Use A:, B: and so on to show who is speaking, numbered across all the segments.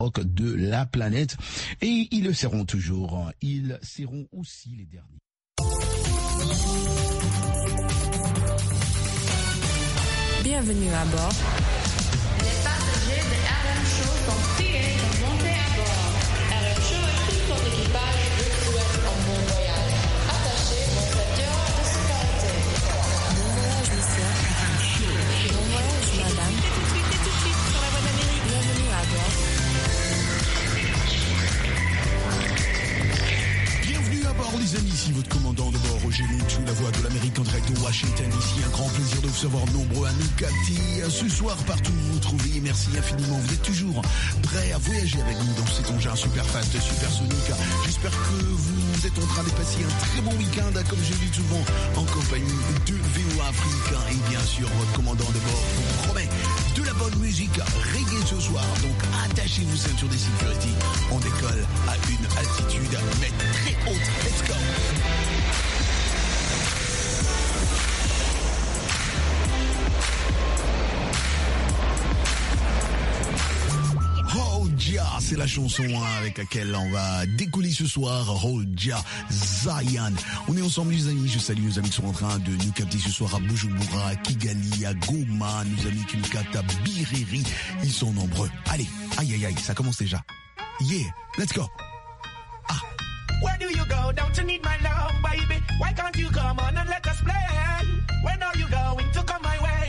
A: rock de la planète. Et ils le seront toujours. Ils seront aussi les derniers.
B: Bienvenue à bord.
C: Les passagers de RM Show sont priés de monter à bord. RM Show et tout son équipage vous souhaitent un bon voyage. Attachez vos ceintures de sécurité.
B: Bon voyage, monsieur. Bon voyage, madame.
C: Et tout de suite, sur la voie d'Amérique.
B: Bienvenue à bord.
A: Bienvenue à bord, les amis. Ici votre commandant de bord, Roger Montou, la voix de l'Amérique en direct de Washington. Ici, un grand plaisir de vous savoir nombreux à nous capter ce soir partout où vous vous trouvez. Merci infiniment. Vous êtes toujours prêts à voyager avec nous dans cet engin super fast, super sonique. J'espère que vous êtes en train de passer un très bon week-end, comme je le dis souvent, en compagnie de VOA Afrique. Et bien sûr, votre commandant de bord vous promet de la bonne musique reggae ce soir. Donc, attachez vos ceintures de sécurité. On décolle à une altitude, mais très haute. Let's go! Roja, c'est la chanson avec laquelle on va décoller ce soir. Roja, Zion. On est ensemble les amis, je salue nos amis qui sont en train de nous capter ce soir à Bujumbura, à Kigali, à Goma, nos amis qui nous captent à Biriri. Ils sont nombreux. Allez, aïe aïe aïe, ça commence déjà. Yeah, let's go.
D: Where do you go? Don't you need my love, baby? Why can't you come on and let us play? When are you going to come my way?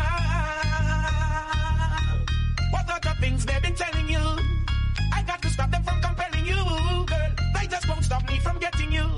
D: What other things they've been telling you? I got to stop them from compelling you, girl. They just won't stop me from getting you.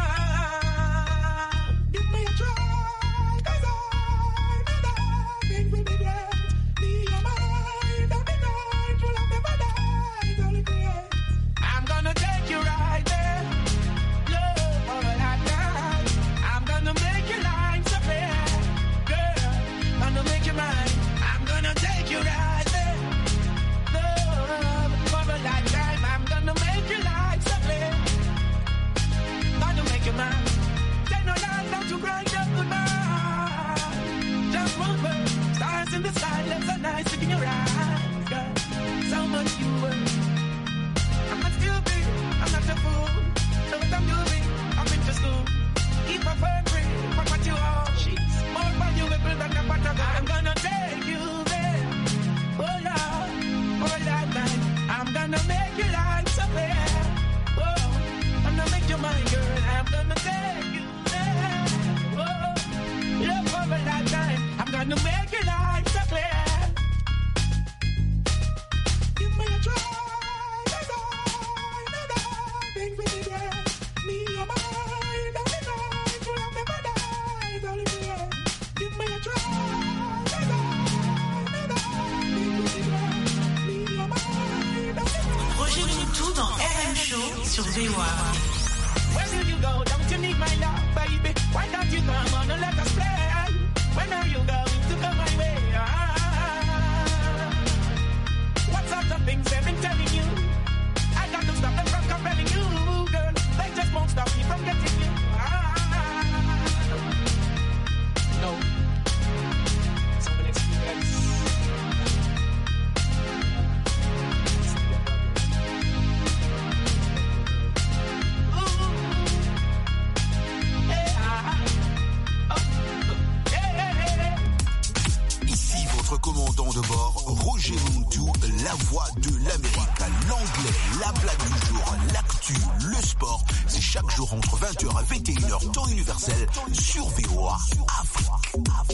D: Give me a try, 'cause I know that things will be great. Be your mind, don't be night, will I never die, only create. I'm gonna take you right there, love for a lifetime. I'm gonna make your line so clear, girl. Gonna make you mine. I'm gonna take you right there, love for a lifetime. I'm gonna make your life so clear. Gonna make you mine. Take no time, don't you cry, just goodbye. Just one word, stars in the sky, lips are nice, look in your eyes, girl. So much you were. I'm not stupid, I'm not a fool. Know what I'm doing, I'm into school. Keep my phone free, for what you are. She's more valuable than a butter. I'm gonna take you there, oh Lord, for a lifetime. I'm gonna make your life so clear. Oh, I'm gonna make you mine, girl. I'm gonna take you there, oh, love for a lifetime. I'm gonna make your life so clear. Give me a try.
C: Roger Montou dans RM Show sur VOA.
D: Where do you go? Don't you need my love, baby? Why don't you come on and let us play? When are you going to come my way? What sort of things they've been telling you? I got to stop them from compelling you, girl. They just won't stop me from getting you. No. So many experience.
A: Ici votre commandant de bord, Roger Montou, la voix de l'Amérique, l'anglais, la blague du jour, l'actu, le sport. C'est chaque jour entre 20h et 21h, temps universel, sur VOA Afrique.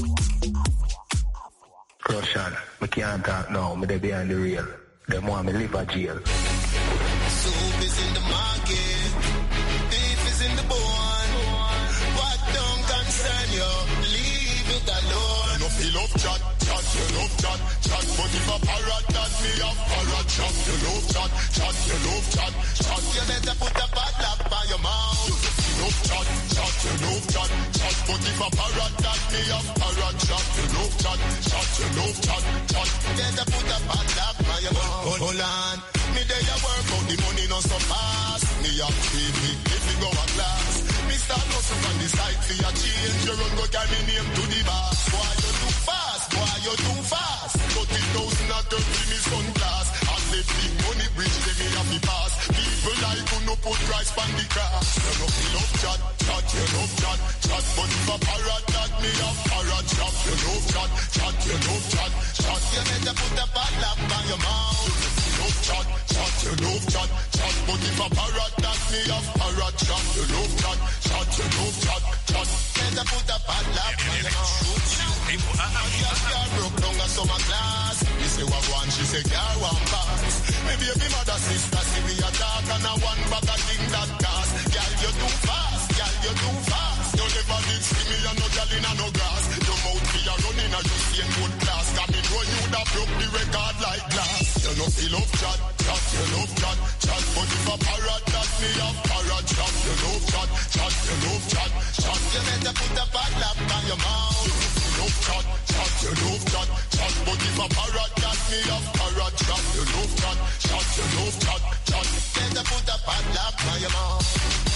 E: Russian, I can't talk now, me they behind the rail. Them want me live a jail.
F: Soup is in the market, beef is in the bone. What don't concern you, leave it alone. You love chat, chat, you love chat, chat. But if a parrot that me have parrot chat, you love chat, chat, you love chat, chat. You better put a padlock on your mouth. You love chat, chat, you love chat, chat. But if a parrot that me have parrot chat, you love chat, chat, you love chat, chat. You better put a padlock on your mouth. Hold on, me there you work out the money no so fast. Me have TV, if you go a class. Me start hustle on the side for your change. You run go carry name to the boss. Why you too fast? Why you too fast. 30,000 a turn to me sunglass. And the big money bridge, they me have to pass. People like who no put price on the grass. You know me love chat, chat, you love chat, chat. But if a parrot that me have parrot chop. You love chat, chat, you love chat, chat. You better put a padlock on your mouth. You love chat, chat, you love chat, chat. But if a parrot that me have parrot chop. You love chat, chat, you love chat, chat. Better put a padlock on your mouth. Your broke down a summer class. Me say what one, she say girl one pass. Me baby mother sister see me a talk and a one bag of thing that cost. Girl you too fast, girl you too fast. You never did see me and no girl in a no grass. Your mouth be a running and you see in good class. Cause me know you da broke the record like glass. You know feel love chat, chat, you love chat, chat. But if a parrot that me have parrot chop. You love chat, chat, you love chat, chat. You better put a padlock on your mouth. You love chat, chat, you love chat, chat. But if a parrot that me have parrot chop. You love chat, chat, you love chat, chat. Better put a padlock on your mouth.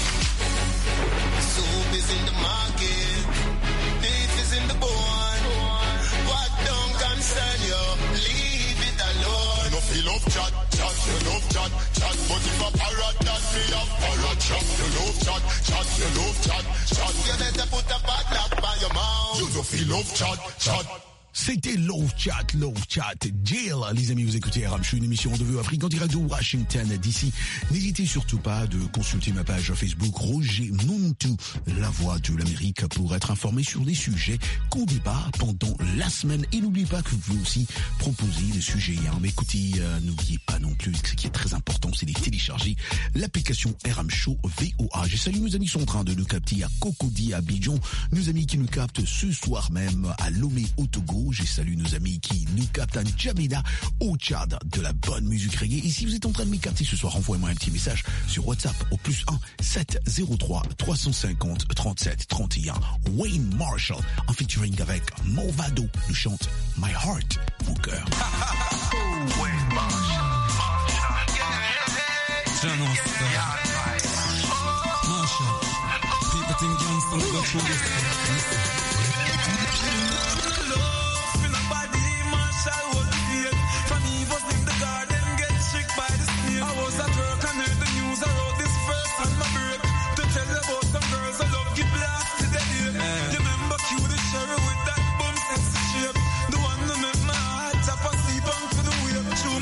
F: Soup is in the market, beef is in the bone. What don't concern you, leave it alone. You know feel love chat, chat, you love chat, chat. But if a parrot that me have parrot chop. You love chat, chat, you love chat, chat. You better put a padlock on your mouth. You know feel love chat, chat.
A: C'était Love Chat, Jail. Les amis, vous écoutez RM Show, une émission de vue Afrique en direct de Washington DC. N'hésitez surtout pas de consulter ma page Facebook Roger Muntu, la voix de l'Amérique, pour être informé sur les sujets qu'on débat pendant la semaine. Et n'oubliez pas que vous pouvez aussi proposer des sujets. Mais écoutez, n'oubliez pas non plus, ce qui est très important, c'est de télécharger l'application RM Show VOA. Je salue nos amis qui sont en train de nous capter à Cocody, à Abidjan, nos amis qui nous captent ce soir même à Lomé, au Togo. Je salue nos amis qui nous captent à N'Djamena, au Tchad, de la bonne musique reggae. Et si vous êtes en train de me capter ce soir, envoyez-moi un petit message sur WhatsApp au +1 703 350 37 31. Wayne Marshall, en featuring avec Movado, nous chante My Heart, mon cœur.
G: Wayne Marshall. People think youngsters go through this.
H: With that bum sexy shape, the one that make my heart tap asleep on for the way. True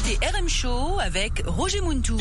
H: écoutez RM Show avec Roger Muntou.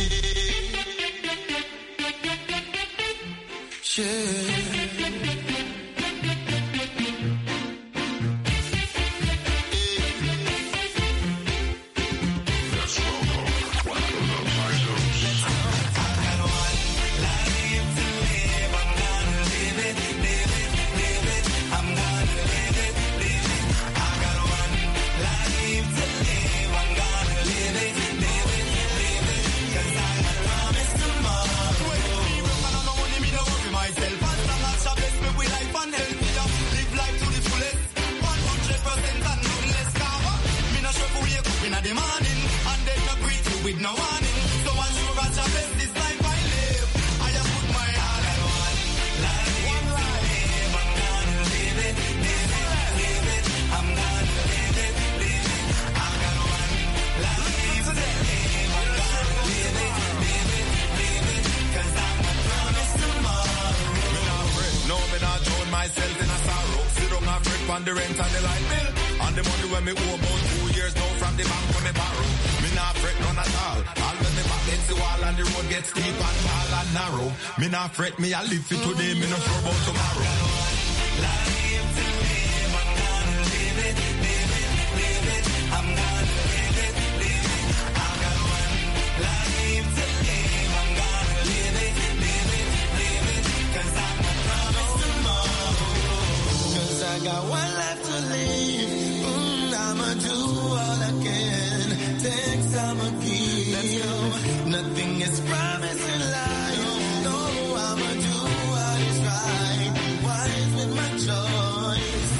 I: On the rent and the light bill and the money when me owe about 2 years now from the bank when me borrow. Me not fret none at all. All when me back against the wall and the road gets steep and tall and narrow. Me not fret, me I live for today, me not sure about tomorrow. Life to live, I'm gonna live it, live it, live it. I'm gonna live it, live it. I got one life to live, I'm gonna live it, live it, live it. 'Cause I'm not promised tomorrow. 'Cause I got one life to live. I'ma do all I can. Thanks, I'ma give. Nothing is promised in life. No, I'ma do what is right. Wise with my choice.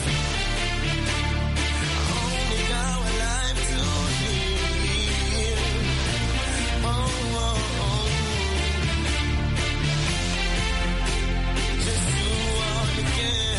I: Only got one life to live. Oh, oh, oh. Just do all you can.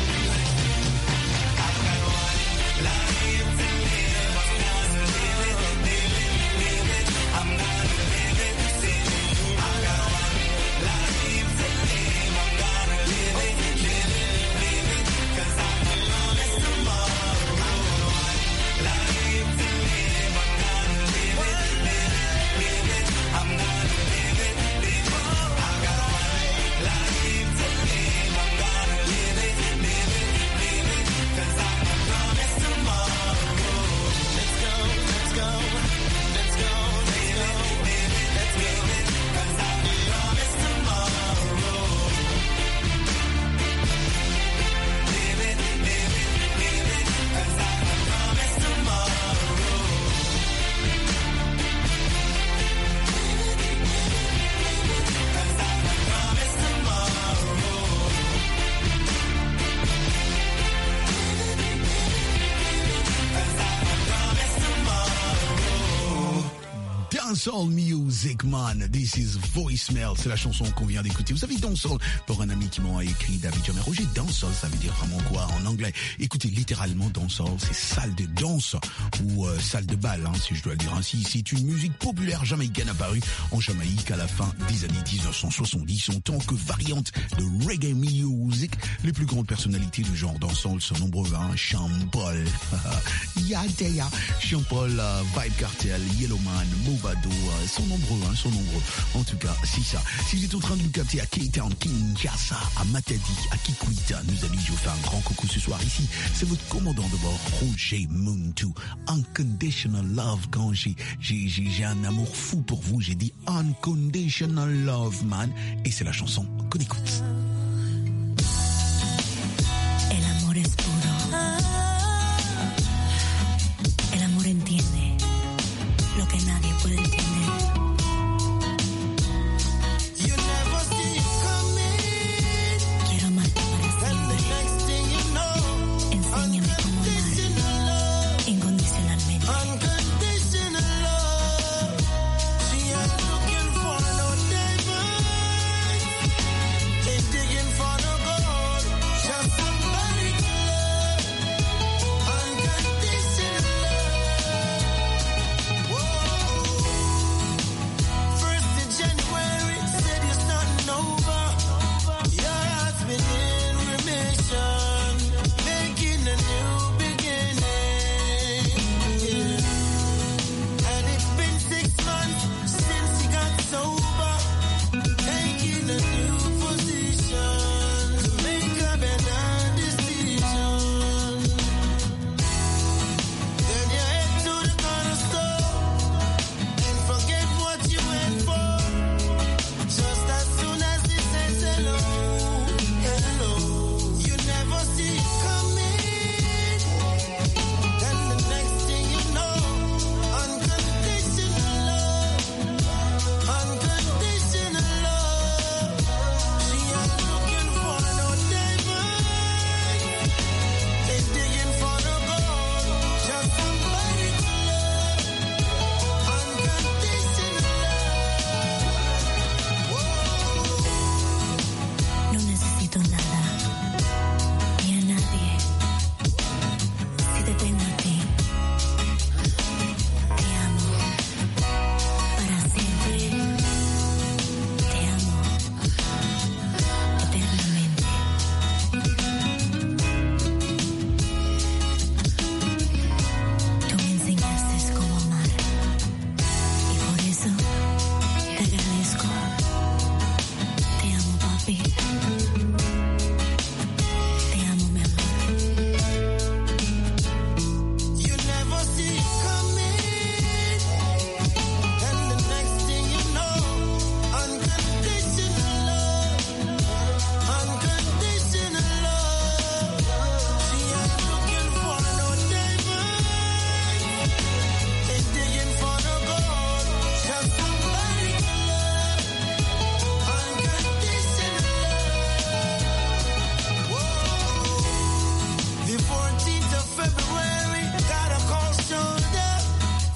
A: Dancehall Music Man, this is Voicemail, c'est la chanson qu'on vient d'écouter. Vous savez, Dancehall, pour un ami qui m'a écrit, David Jamel Roger, Dancehall, ça veut dire vraiment quoi en anglais? Écoutez, littéralement, Dancehall, c'est salle de danse ou salle de bal, hein, si je dois le dire ainsi. C'est une musique populaire jamaïcaine apparue en Jamaïque à la fin des années 1970 en tant que variante de reggae music. Les plus grandes personnalités du genre Dancehall sont nombreux, hein, Sean Paul, Yadea, Sean Paul, Vibe Cartel, Yellowman, Movado, sont nombreux, hein, sont nombreux. En tout cas, c'est ça. Si vous êtes en train de nous capter à K-Town, Kinshasa, à Matadi, à Kikwita, nous amis, je vous fais un grand coucou ce soir ici. C'est votre commandant de bord, Roger Muntou. Unconditional love, quand j'ai un amour fou pour vous, j'ai dit unconditional love, man. Et c'est la chanson qu'on écoute.
B: El amor es puro. El amor entiende lo que nadie puede entender. Quiero amarte para siempre. Enséñame cómo amar incondicionalmente.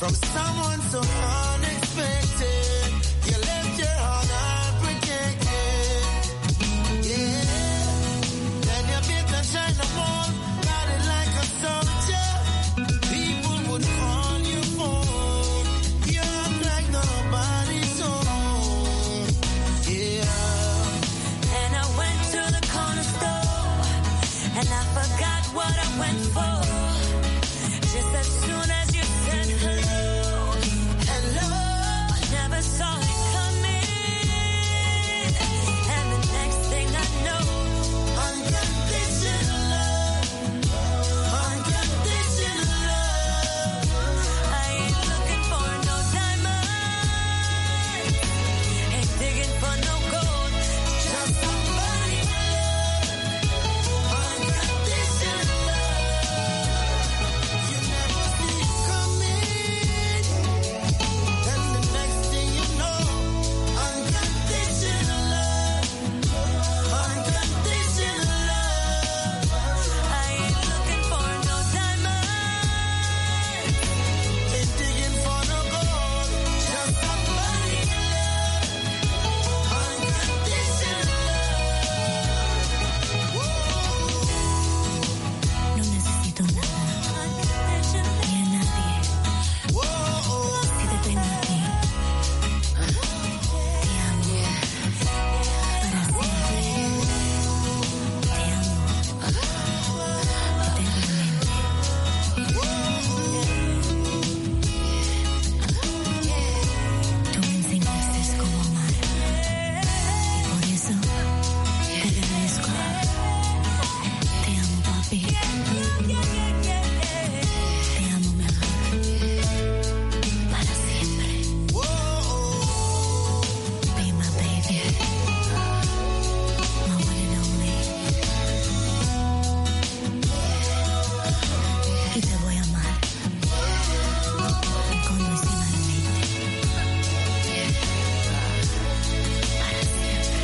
F: from someone so unexpected. You left your heart unprotected. Yeah. Then you built a China wall, got it like a soldier. People would call you phone. You act like nobody's home. Yeah.
B: And I went to the corner store, and I forgot what I went for. Just as soon as you said hello, hello, I never saw it coming. And the next thing I know, unconditional love, unconditional love. I ain't looking for no diamond, ain't digging for no gold, just somebody to love, unconditional love.
F: You never see it coming. And the next thing you know, unconditional love, unconditional love.
B: I ain't looking for no diamond,
F: Ain't digging for no gold, just somebody to love, unconditional love. Whoa.
B: no necesito nada, ni a nadie,
F: Whoa.
B: si te tengo a ti, te amo, para siempre, te amo, eternamente. Tú me enseñaste cómo amar, y por eso te agradezco. Te amo, papi. Te amo, mi amor. Para siempre. Be my baby. My one and only. Y te voy a amar incondicionalmente. Para siempre.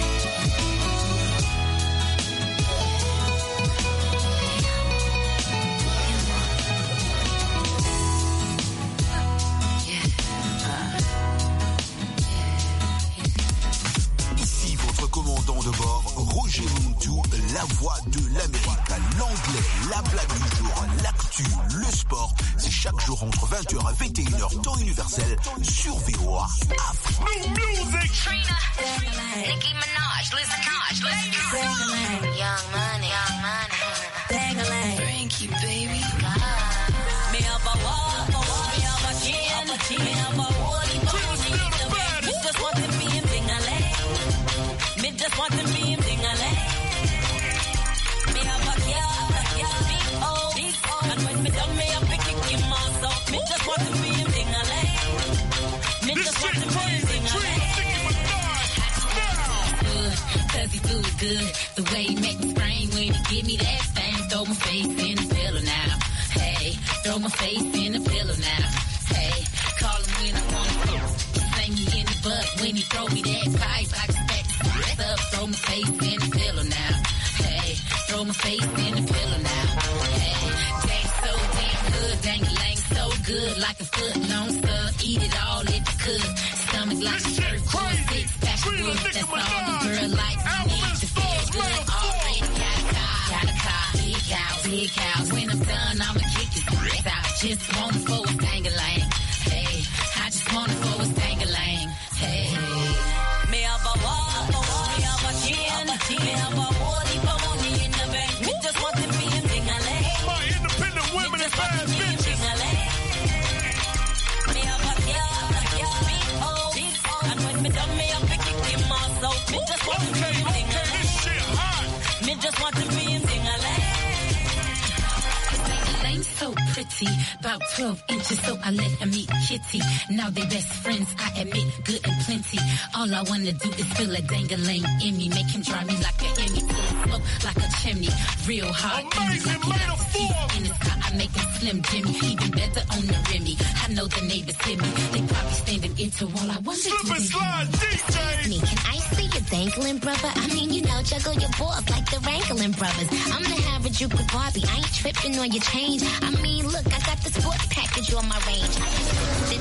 A: Ici votre commandant de bord, Roger Muntu, la voix de l'Amérique. L'anglais, la blague du jour, l'actu, le sport, c'est chaque jour entre 20h et 21h, temps universel, sur VOA Afrique.
C: Trina, Nicki Minaj, Liz Kaj, Young Money, Frankie, baby.
B: Me have a walk, me have a chain, me have a holy body. Me just want to be him ding-a-ling. Me just want to be him ding-a-ling. Me have a car, and when me done, me have to kick him ass out. Me just want to be him ding-a-ling. Me just want to be him ding-a-ling.
J: Cause he do it good. The way he make me scream when he give me that thing. Throw my face in the pillow now. Hey, throw my face in the pillow now. Hey, call him when I want to. Sing me in the butt when he throw me that pipe. I just back the up, throw my face in the pillow now. Hey, throw my face in the pillow now. Hey, taste so damn good, dang-a-lang so good, like a foot long sub. Eat it all if you could. Stomach like a shirt, full six-pack of wood. That's all the girl likes. You need to feel good. Already got a car, big house. When I'm done, I'ma kick his ass out. Just want it for a dang-a-lang. Hey, I just want it for a dang-a-lang. Hey.
B: Me have a walk, me have a chain, me have a holy body in the bank. Me just want to be him ding-a-ling.
K: My independent women and bad bitches.
B: Me have a car, and when me done, me have to kick him ass out. Me just want to be him ding-a-ling.
K: This shit hot.
B: Me just want to be him ding-a-ling.
J: Dang-a-lang so pretty, about 12 inches, so I let her meet Kitty. Now they best friends, I admit, good and plenty. All I wanna do is feel a dang-a-lang in me, make him drive me like a Emmy, smoke like a chimney, real hard.
K: Amazing metaphor.
J: In his car, I make him Slim Jimmy, even better on the Remy. I know the neighbors hear me, they probably standing into all I wonder.
K: Slip and slide, DJ.
L: Me, can I see you dangling, brother? I mean, you know, juggle your balls like the Wrangling brothers. I'm the Harajuku Barbie. I ain't tripping on your change. I mean, look, I got the sports package on my range. I just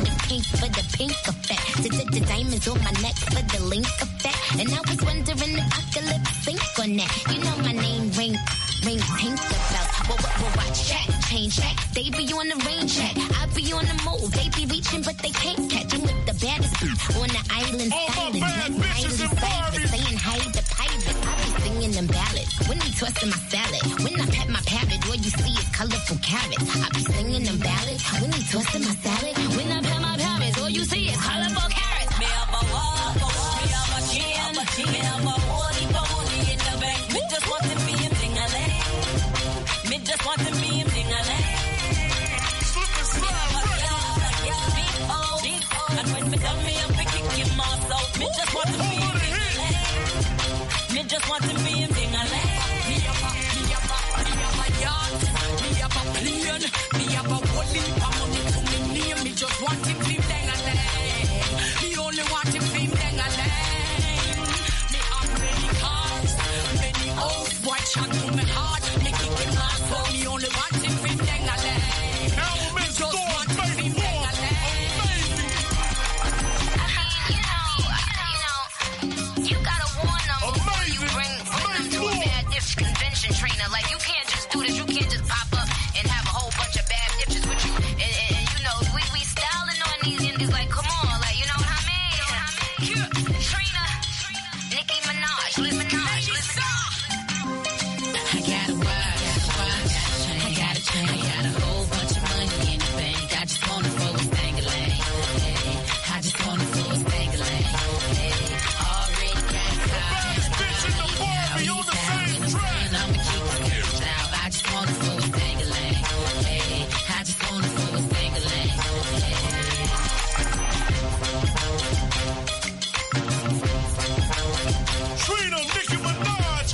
L: pink effect. The diamonds on my neck for the link effect. And I was wondering if I could lip sync on that. You know my name ring Tinkerbell. Well, watch check, change check. They be on the rain check. I be on the move. They be reaching, but they can't catch them with the baddest on the island. Silent, saying hi to pirates. I be singing them ballads when they twisting my salad. When I pet my parrot, all you see is colorful carrots. I be singing them ballads when they twisting my salad. When I pet my parrot, all you see is colorful carrots.
B: Me have a walk, me have a chain, me have a holy in the bank. Me just want to be him ding-a-ling. Me just want to be him ding-a-ling. And when me tell me I'm picking him off out, me just want to be him ding-a-ling. Me just want to be him ding-a-ling. Me have a yacht, me have a plane, me have a whole heap of money to me name. Me just want to be him ding-a-ling. Me only want to be him ding-a-ling. Me have many cars, many old white shot to me heart. Me kick him off, so me only want to be him ding-a-ling. Me just want to be him ding-a-ling.
L: You gotta warn them before you bring them to a bad dish convention trainer. Like, you can't just do this. You can't just pop up and have a whole bunch of bad ditches with you. And you know, we styling on these indies like, come on, like, you know what I mean? Trina, Nicki Minaj, listen.
J: I got a watch, I got a chain, I got a whole bunch of money in the bank. I just wanna throw a stangalang. Hey, I just wanna throw a stangalang. Hey, already got caught. And I'ma keep the cash out. I just wanna throw a stangalang. Hey, I just wanna throw a stangalang.
K: Trina, Nicki Minaj,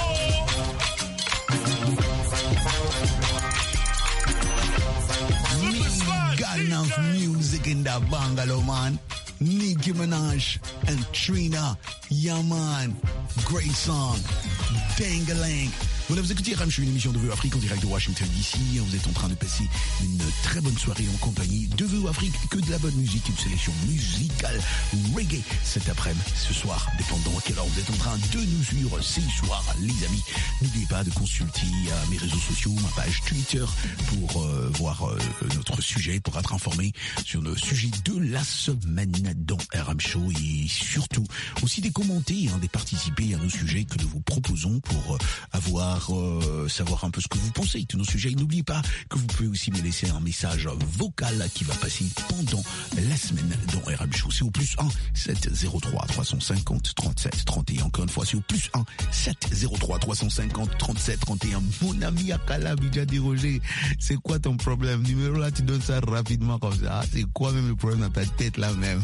A: Got enough music in that bungalow, man. Nicki Minaj and Trina, yeah man, great song, Dang-a-lang. Voilà, vous écoutez Ramchou, une émission de VO Afrique en direct de Washington DC. Vous êtes en train de passer une très bonne soirée en compagnie de VO Afrique, que de la bonne musique, une sélection musicale reggae cet après-midi, ce soir, dépendant à quelle heure vous êtes en train de nous suivre ce soir, les amis. N'oubliez pas de consulter mes réseaux sociaux, ma page Twitter pour voir notre sujet, pour être informé sur le sujet de la semaine dans RM Show et surtout aussi des commentaires, des participer à nos sujets que nous vous proposons pour savoir un peu ce que vous pensez de nos sujets. Et n'oubliez pas que vous pouvez aussi me laisser un message vocal qui va passer pendant la semaine dans RM Show. C'est au plus 1 703 350 37 31. Encore une fois, c'est au plus 1 703 350 37 31. Mon ami Akala Bidja Roger, c'est quoi ton problème? Numéro là, tu donnes ça rapidement comme ça. C'est quoi même le problème dans ta tête là même?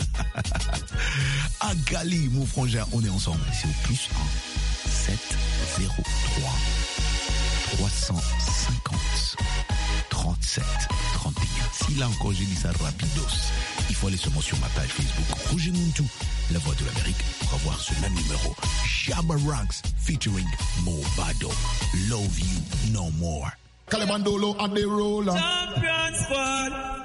A: Agali, mon frangin, on est ensemble. C'est au plus 1 703 350 37 31. Si là encore j'ai dit ça rapidos, il faut aller seulement sur ma page Facebook Roger Muntu, la voix de l'Amérique, pour avoir ce même numéro. Shabba Ranks featuring Movado, Love You No More.
M: Calabandolo and the roller.
K: Champion squad.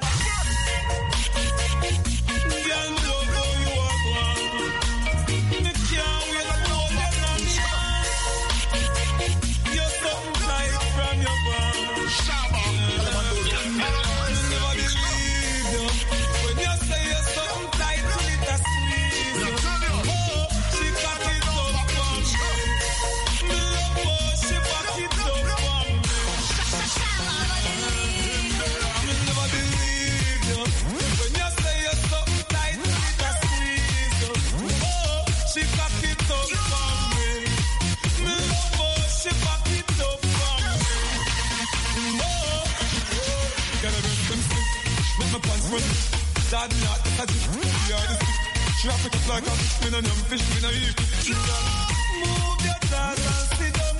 N: Dad not as if you are the stick. Traffic is like a fish in a young fish in a heap. Move your dad and sit down.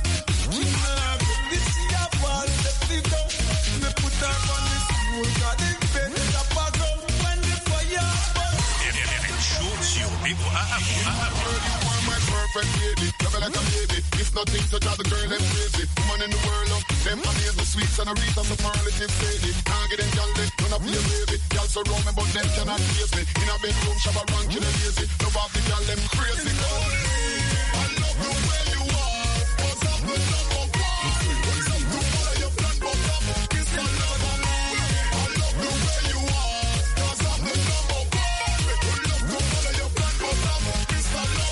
N: This is your ball, sit down. Me put her on this road, got the bed, the background. When the fire burns.
O: Chaud sur VO Afrique.
F: friend baby, love me like a baby. If nothing to drive the girl them crazy. Woman in the world up, them amaze me sweets and a wreath of superlative lady. Can't get them y'all lit, none of your baby. Y'all surround me but them cannot face me. In a bedroom, shabba rank in a lazy. Love off the y'all them crazy. I love the way you are, 'cause I'm the number one. Love to follow your plan, but it's my love. I love the way you are, 'cause I'm the number one. Love to follow your plan, but it's my love.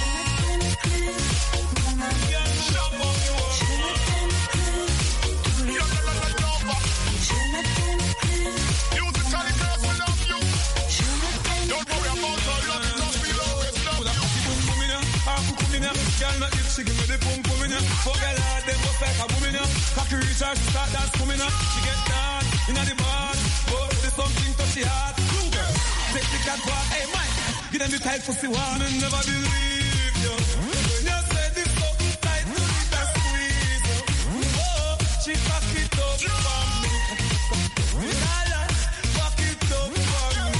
N: Girl, not if she give me the pum pum in ya. Fuck a lot, them bust like a boom in ya. Cocky reach her, she start dance coming up. She get down inna the bar, but there's something to she heart. Girl, take the cat walk, hey man, give them the tight pussy one and never believe you. When you say this something tight, to it and squeeze you. Oh, she cock it up for me. Lala, cock it up for me.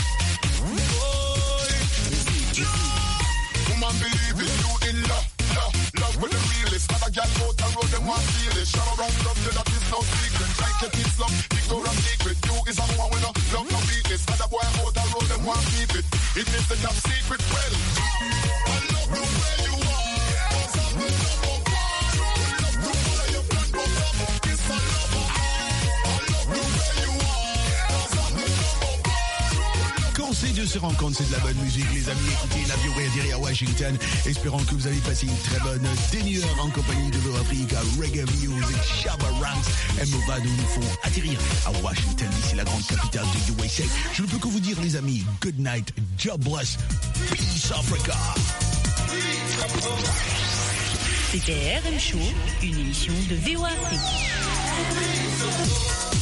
F: Woman believe it, you in love, love with the realest. Other gal out the road, them want feel it. Shout around love, that is no secret. Like your kids love, Victoria's Secret. You is a woman with no love, no weakness. Other boy out the road, them want keep it. It is the top secret, well. I love the way you are, 'cause I'm the number one. Love to follow your plan, but it's my lover. I love the way you are, 'cause I'm the number one.
A: Quand ces deux se rencontrent, c'est de la bonne musique, les amis. Écoutez l'avion réatterri à Washington. Espérons que vous avez passé une très bonne demi-heure en compagnie de vos Africa Reggae Music, Shabba Ranks et Movado nous font atterrir à Washington, d'ici la grande capitale de USA. Je ne peux que vous dire, les amis, good night, God bless, peace Africa.
H: C'était RM Show, une émission de VOA Afrique.